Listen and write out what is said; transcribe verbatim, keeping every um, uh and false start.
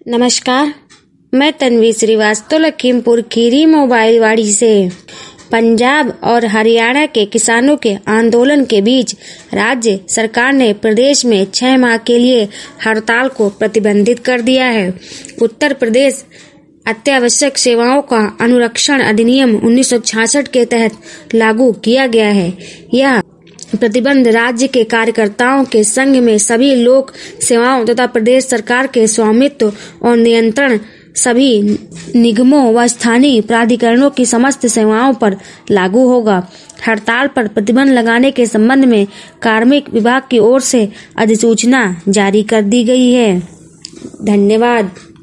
नमस्कार, मैं तन्वी श्रीवास्तव लखीमपुर खीरी मोबाइल वाड़ी से। पंजाब और हरियाणा के किसानों के आंदोलन के बीच राज्य सरकार ने प्रदेश में छह माह के लिए हड़ताल को प्रतिबंधित कर दिया है। उत्तर प्रदेश अत्यावश्यक सेवाओं का अनुरक्षण अधिनियम उन्नीस सौ छियासठ के तहत लागू किया गया है। यह प्रतिबंध राज्य के कार्यकर्ताओं के संघ में सभी लोक सेवाओं तथा प्रदेश सरकार के स्वामित्व और नियंत्रण सभी निगमों व स्थानीय प्राधिकरणों की समस्त सेवाओं पर लागू होगा। हड़ताल पर प्रतिबंध लगाने के संबंध में कार्मिक विभाग की ओर से अधिसूचना जारी कर दी गई है। धन्यवाद।